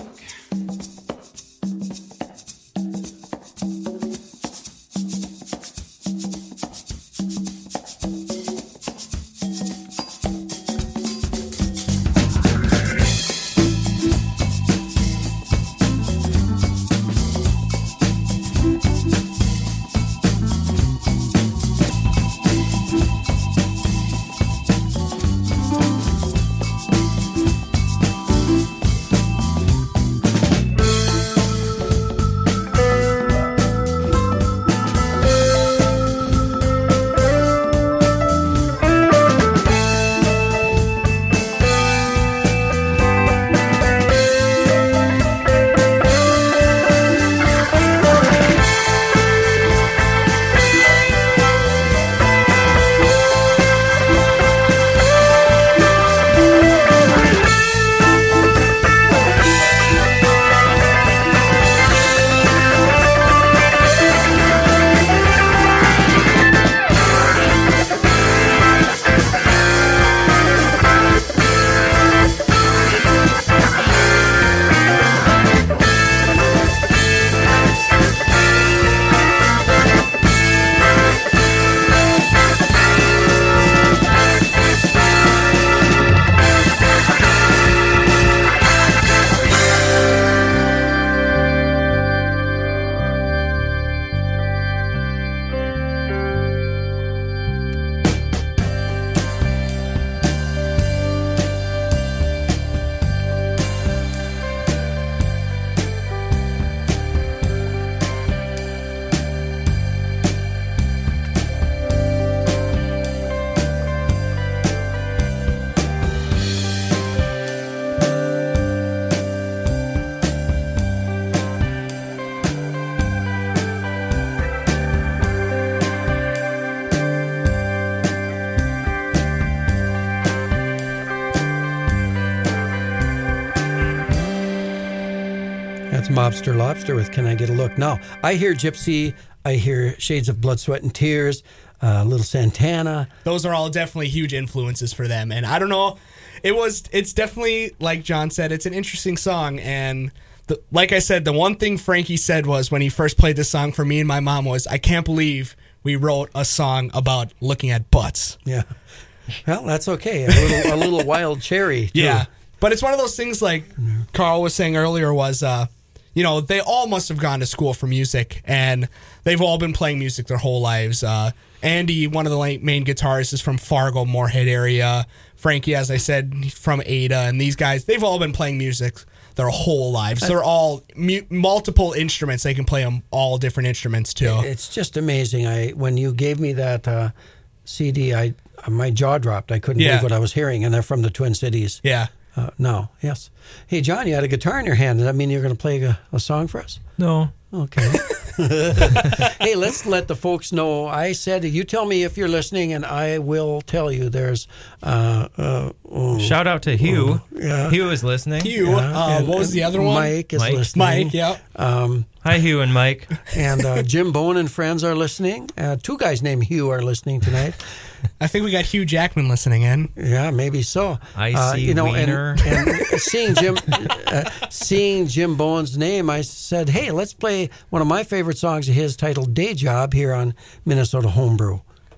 Speaker 2: That's Mobster Lobster with Can I Get a Look? Now, I hear Gypsy, I hear Shades of Blood, Sweat, and Tears, uh, Little Santana.
Speaker 5: Those are all definitely huge influences for them. And I don't know, it was, it's definitely, like John said, it's an interesting song. And the, like I said, the one thing Frankie said was when he first played this song for me and my mom was, I can't believe we wrote a song about looking at butts.
Speaker 2: Yeah. Well, that's okay. A little, a little Wild Cherry, too.
Speaker 5: Yeah. But it's one of those things like Carl was saying earlier was, uh, you know, they all must have gone to school for music, and they've all been playing music their whole lives. Uh, Andy, one of the main guitarists, is from Fargo, Moorhead area. Frankie, as I said, from Ada, and these guys, they've all been playing music their whole lives. They're all mu- multiple instruments. They can play them all different instruments, too.
Speaker 2: It's just amazing. I When you gave me that uh, C D, I my jaw dropped. I couldn't
Speaker 5: Yeah.
Speaker 2: believe what I was hearing, and they're from the Twin Cities.
Speaker 5: Yeah.
Speaker 2: Uh, no, yes. Hey, John, you had a guitar in your hand. Does that mean you're going to play a, a song for us?
Speaker 4: No.
Speaker 2: Okay. Hey, let's let the folks know. I said, you tell me if you're listening, and I will tell you. There's uh, uh, oh,
Speaker 4: Shout out to Hugh.
Speaker 2: yeah.
Speaker 4: Hugh is listening.
Speaker 5: Hugh,
Speaker 2: yeah,
Speaker 5: uh,
Speaker 2: and-
Speaker 5: what was the other one?
Speaker 2: Mike is
Speaker 4: Mike.
Speaker 2: listening.
Speaker 5: Mike, yeah.
Speaker 2: Um,
Speaker 4: Hi, Hugh and Mike.
Speaker 2: and uh, Jim Bowen and friends are listening. Uh, two guys named Hugh are listening tonight.
Speaker 5: I think we got Hugh Jackman listening in.
Speaker 2: Yeah, maybe so.
Speaker 4: I
Speaker 2: Uh,
Speaker 4: see
Speaker 2: you know,
Speaker 4: Wiener.
Speaker 2: and, and seeing Jim, uh, seeing Jim Bowen's name, I said, "Hey, let's play one of my favorite songs of his, titled "Day Job," here on Minnesota Homebrew."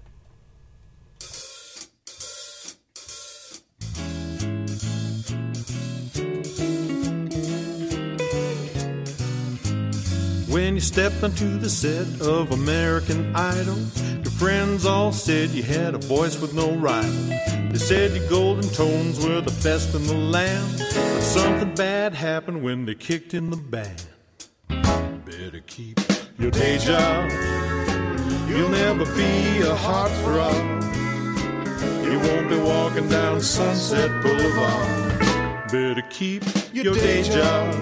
Speaker 7: When you stepped onto the set of American Idol, your friends all said you had a voice with no rival. They said your golden tones were the best in the land, but something bad happened when they kicked in the band. Better keep your day job. You'll never be a heartthrob. You won't be walking down Sunset Boulevard. Better keep your day job.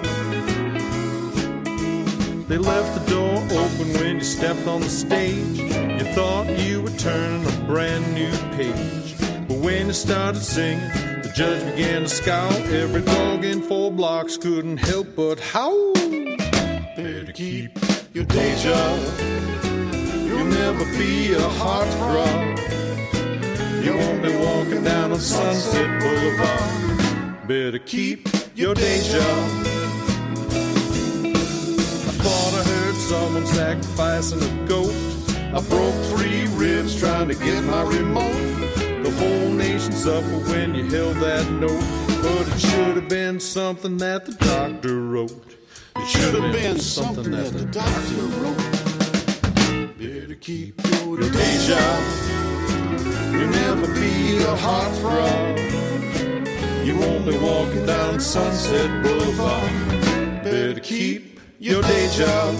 Speaker 7: They left the door open when you stepped on the stage. You thought you were turning a brand new page. But when you started singing, the judge began to scowl. Every dog in four blocks couldn't help but howl. Better keep your day job. You'll never be a heartthrob. You won't be walking down on Sunset Boulevard. Better keep your day job. Thought I heard someone sacrificing a goat. I broke three ribs trying to get my remote. The whole nation suffered when you held that note. But it should have been something that the doctor wrote. It should have been something that the doctor wrote. Better keep your day job. You'll never be a heartthrob. You won't be walking down Sunset Boulevard. Better keep your day job.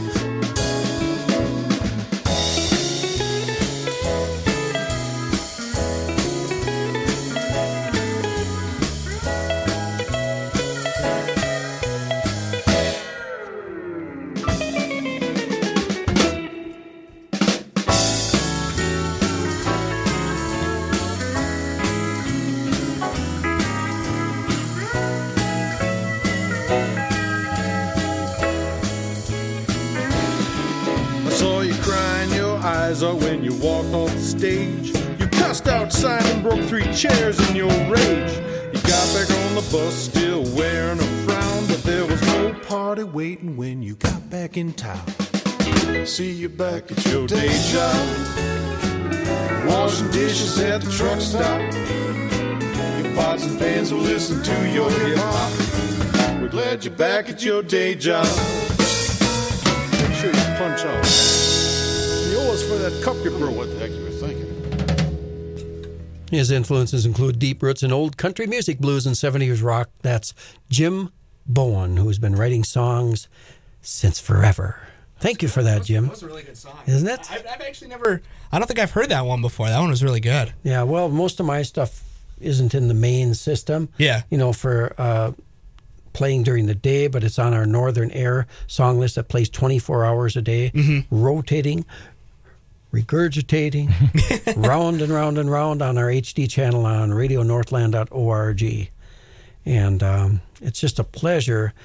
Speaker 7: Or when you walked off the stage, you cussed outside and broke three chairs in your rage. You got back on the bus still wearing a frown, but there was no party waiting when you got back in town. See you back at your day job, washing dishes at the truck stop. Your pots and pans will listen to your hip hop. We're glad you're back at your day job. Make sure you punch off. Yours for that cup you broke. What the heck you were thinking?
Speaker 2: His influences include deep roots in old country music, blues, and seventies rock. That's Jim Bowen, who's been writing songs since forever. Thank you for that, Jim.
Speaker 5: That was a really good song.
Speaker 2: Isn't it?
Speaker 5: I've, I've actually never, I don't think I've heard that one before. That one was really good.
Speaker 2: Yeah, well, most of my stuff isn't in the main system.
Speaker 5: Yeah.
Speaker 2: You know, for uh, playing during the day, but it's on our Northern Air song list that plays twenty-four hours a day,
Speaker 5: Mm-hmm.
Speaker 2: rotating, regurgitating, round and round and round on our H D channel on radio northland dot org. And um, it's just a pleasure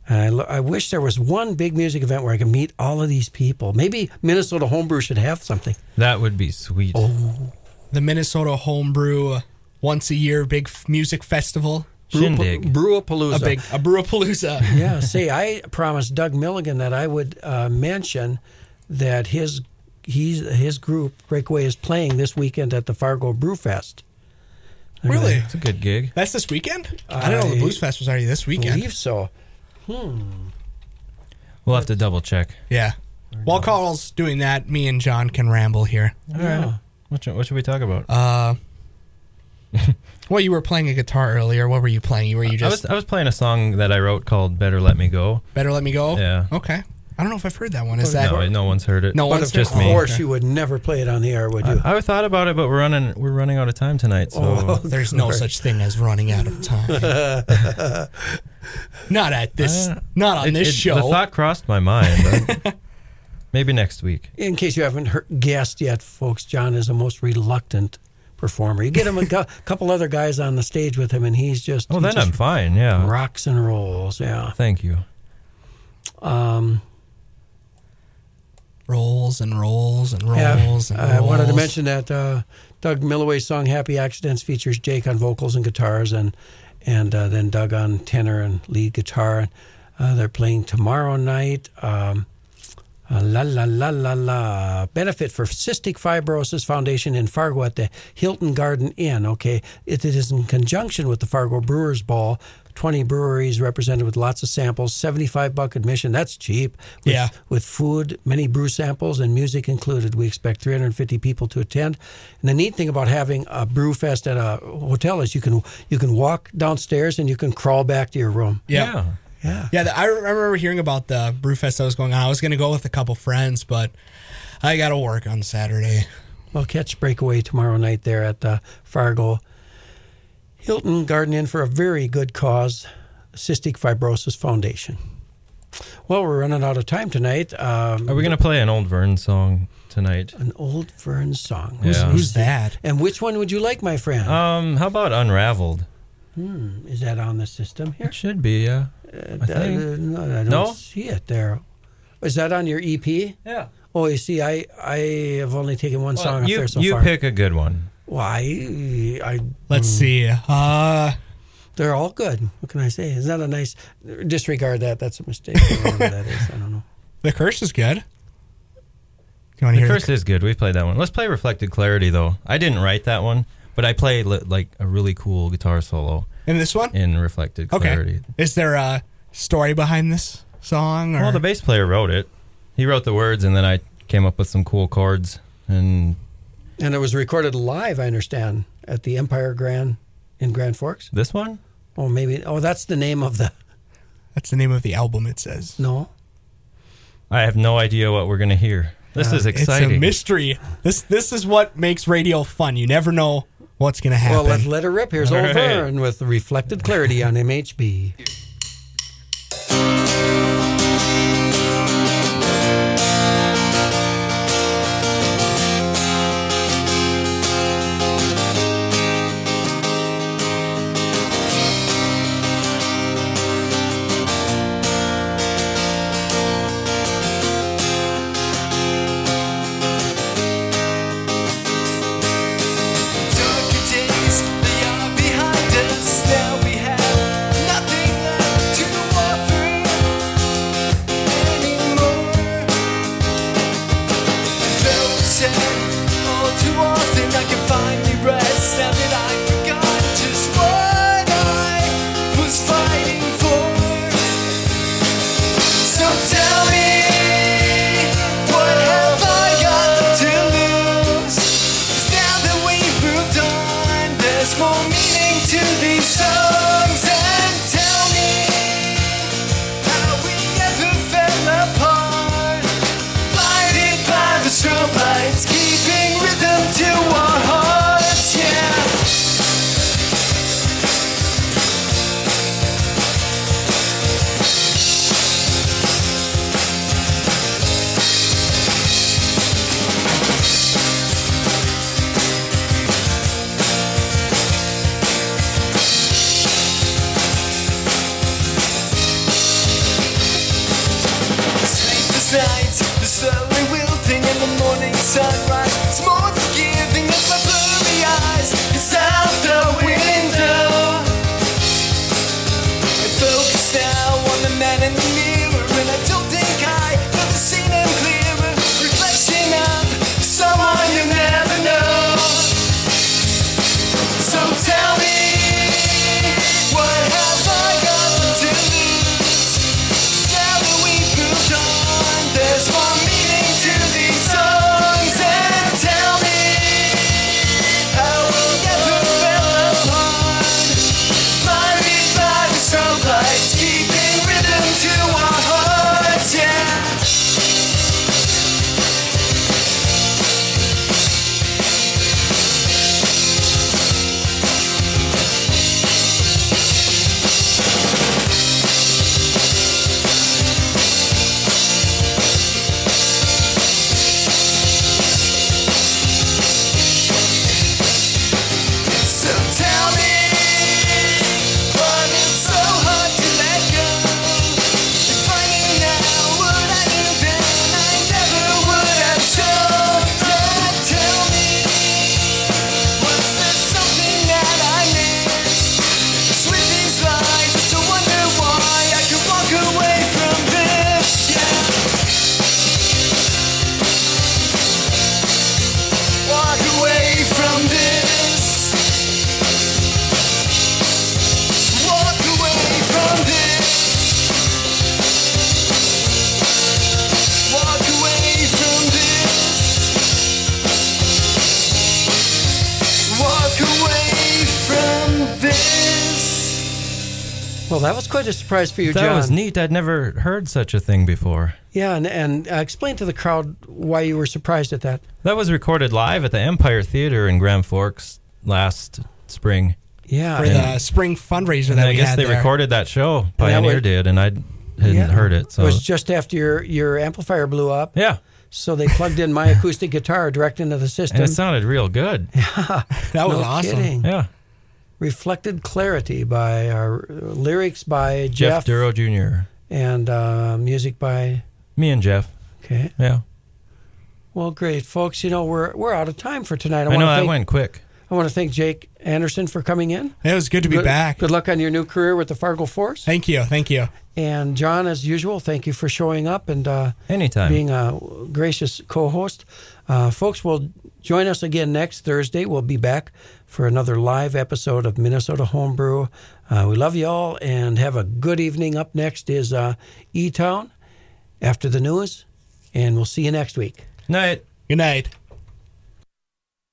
Speaker 2: And I, lo- I wish there was one big music event where I could meet all of these people. Maybe Minnesota Homebrew should have something.
Speaker 4: That would be sweet.
Speaker 2: Oh,
Speaker 5: The Minnesota Homebrew once a year big f- music festival.
Speaker 4: Shindig.
Speaker 2: Brewapalooza.
Speaker 5: A big a brewapalooza.
Speaker 2: Yeah, see, I promised Doug Milligan that I would uh, mention that his he's his group Breakaway is playing this weekend at the Fargo Brew Fest.
Speaker 5: Really?
Speaker 4: It's a good gig.
Speaker 5: That's this weekend? I didn't know the
Speaker 2: I
Speaker 5: Blues Fest was already this
Speaker 2: I
Speaker 5: weekend.
Speaker 2: believe so.
Speaker 4: We'll have to double check.
Speaker 5: Yeah. While Carl's doing that, me and John can ramble here.
Speaker 4: All right. What should, what should we talk about?
Speaker 5: Uh, well, you were playing a guitar earlier. What were you playing? Were you
Speaker 4: I
Speaker 5: just
Speaker 4: was I was playing a song that I wrote called "Better Let Me Go."
Speaker 5: Better Let Me Go?
Speaker 4: Yeah.
Speaker 5: Okay. I don't know if I've heard that one. Is that
Speaker 4: No, no one's heard it.
Speaker 5: No
Speaker 2: But
Speaker 5: one's
Speaker 2: of
Speaker 5: heard
Speaker 4: just me.
Speaker 2: course,
Speaker 5: Okay.
Speaker 2: you would never play it on the air, would you?
Speaker 4: I, I thought about it, but we're running we're running out of time tonight. So
Speaker 2: Oh.
Speaker 5: There's no such thing as running out of time. Not at this.
Speaker 4: Uh,
Speaker 5: not on
Speaker 4: it-
Speaker 5: this
Speaker 4: it-
Speaker 5: show.
Speaker 4: The thought crossed my mind. but Maybe next week.
Speaker 2: In case you haven't heard, guessed yet, folks, John is the most reluctant performer. You get him a cou- couple other guys on the stage with him, and he's just
Speaker 4: Oh,
Speaker 2: he
Speaker 4: then
Speaker 2: just
Speaker 4: I'm fine. Yeah.
Speaker 2: rocks and rolls. Yeah.
Speaker 4: Thank you.
Speaker 2: Um,
Speaker 5: rolls and rolls and rolls
Speaker 2: yeah,
Speaker 5: and rolls.
Speaker 2: I wanted to mention that uh, Doug Milloway's song "Happy Accidents" features Jake on vocals and guitars, and and uh, then Doug on tenor and lead guitar. Uh, they're playing tomorrow night. Um, Uh, la la la la la. Benefit for Cystic Fibrosis Foundation in Fargo at the Hilton Garden Inn. Okay, it, it is in conjunction with the Fargo Brewers Ball. twenty breweries represented with lots of samples. seventy-five buck admission. That's cheap. With,
Speaker 5: Yeah.
Speaker 2: With food, many brew samples, and music included. We expect three hundred fifty people to attend. And the neat thing about having a brew fest at a hotel is you can you can walk downstairs and you can crawl back to your room.
Speaker 5: Yeah.
Speaker 2: Yeah.
Speaker 5: Yeah, the, I remember hearing about the Brewfest that was going on. I was going to go with a couple friends, but I got to work on Saturday.
Speaker 2: Well, catch Breakaway tomorrow night there at the Fargo Hilton Garden Inn for a very good cause, Cystic Fibrosis Foundation. Well, we're running out of time tonight. Um,
Speaker 4: Are we going to play an old Vern song tonight?
Speaker 2: an old Vern song. Who's,
Speaker 4: Yeah.
Speaker 5: Who's that?
Speaker 2: And which one would you like, my friend?
Speaker 4: Um, how about Unraveled?
Speaker 2: hmm, is that on the system here?
Speaker 4: It should be, yeah.
Speaker 2: Uh,
Speaker 4: think.
Speaker 2: uh, no, I don't
Speaker 4: No?
Speaker 2: see it there. Is that on your E P?
Speaker 4: Yeah.
Speaker 2: Oh, you see, I, I have only taken one song off
Speaker 4: you
Speaker 2: there so
Speaker 4: you
Speaker 2: far.
Speaker 4: pick a good one.
Speaker 2: Why? I,
Speaker 5: Let's see. Uh,
Speaker 2: They're all good. What can I say? Is that a nice... Disregard that. That's a mistake. I don't know what that is. I don't know.
Speaker 5: the Curse is good. You want to
Speaker 4: The
Speaker 5: hear
Speaker 4: Curse is good. We've played that one. Let's play Reflected Clarity, though. I didn't write that one, but I play li- like a really cool guitar solo
Speaker 5: in this one?
Speaker 4: in Reflected
Speaker 5: Okay.
Speaker 4: Clarity.
Speaker 5: Is there a story behind this song? Or?
Speaker 4: Well, the bass player wrote it. He wrote the words, and then I came up with some cool chords. And
Speaker 2: And it was recorded live, I understand, at the Empire Grand in Grand Forks.
Speaker 4: this one?
Speaker 2: Oh, maybe... Oh, that's the name of the...
Speaker 5: That's the name of the album, it says.
Speaker 2: No?
Speaker 4: I have no idea what we're going to hear. This
Speaker 2: Uh,
Speaker 4: is
Speaker 5: It's
Speaker 4: exciting.
Speaker 5: a mystery. This this is what makes radio fun. You never know what's going to happen.
Speaker 2: Well, let's let her rip. Here's
Speaker 4: All
Speaker 2: Old
Speaker 4: right.
Speaker 2: Vern with Reflected Clarity on M H B.
Speaker 1: Darker days, they are behind us. Now we have nothing left to offer anymore. Though said all too often, I can finally rest now that I've forgotten just what I was fighting for. So tell me, what have I got to lose? 'Cause now that we've moved on, there's more meaning to these songs. And tell me how we ever fell apart, blinded by the strobe lights, keeping rhythm to our hearts. Yeah. sunrise. It's more forgiving as my blurry eyes is out the window. I focus now on the man in the mirror, and I don't think I ever seen him clearer. Reflection of someone you never know. So tell me, what have I got to lose? Now that we've moved on, there's more meaning to these songs. And tell me how we'll never fell apart. Blinded by the strobe lights, keeping rhythm to our hearts, yeah. So tell me, what is so hard to let go? If I knew now what I knew then, I never would have shown. Yeah, tell me, was there something that I missed? 'Cause with these lies, it's a wonder why I could walk away from this. Yeah, walk away from this. Walk away from this. Walk away from this. Walk away from this.
Speaker 2: Well, that was quite a surprise for you,
Speaker 4: That
Speaker 2: John.
Speaker 4: was neat. I'd never heard such a thing before.
Speaker 2: Yeah, and, and uh, explain to the crowd why you were surprised at that.
Speaker 4: That was recorded live at the Empire Theater in Grand Forks last spring.
Speaker 2: Yeah,
Speaker 5: For
Speaker 2: and-
Speaker 5: the spring fundraiser
Speaker 4: And
Speaker 5: that
Speaker 4: I
Speaker 5: we
Speaker 4: guess
Speaker 5: had
Speaker 4: they
Speaker 5: there.
Speaker 4: recorded that show.
Speaker 2: that
Speaker 4: Pioneer
Speaker 2: was-
Speaker 4: did, and I hadn't
Speaker 2: yeah.
Speaker 4: heard it. So
Speaker 2: It was just after your, your amplifier blew up.
Speaker 4: yeah,
Speaker 2: So they plugged in my acoustic guitar direct into the system.
Speaker 4: and it sounded real good.
Speaker 5: That was
Speaker 2: no
Speaker 5: awesome.
Speaker 2: kidding.
Speaker 4: Yeah,
Speaker 2: Reflected Clarity by our lyrics by
Speaker 4: Jeff,
Speaker 2: Jeff,
Speaker 4: Duro Junior
Speaker 2: and uh, music by.
Speaker 4: Me and Jeff.
Speaker 2: Okay.
Speaker 4: Yeah,
Speaker 2: Well, great, folks. You know we're we're out of time for tonight.
Speaker 4: I,
Speaker 2: wanna
Speaker 4: know that
Speaker 2: thank,
Speaker 4: went quick.
Speaker 2: I want to thank Jake Anderson for coming in.
Speaker 5: It was good to be
Speaker 2: good,
Speaker 5: back.
Speaker 2: Good luck on your new career with the Fargo Force.
Speaker 5: Thank you. Thank you.
Speaker 2: And John, as usual, thank you for showing up and uh,
Speaker 4: Anytime.
Speaker 2: being a gracious co-host. Uh, folks will join us again next Thursday. We'll be back for another live episode of Minnesota Homebrew. Uh, we love you all and have a good evening. Up next is uh, E-Town after the news, and we'll see you next week.
Speaker 4: Night.
Speaker 5: Good night.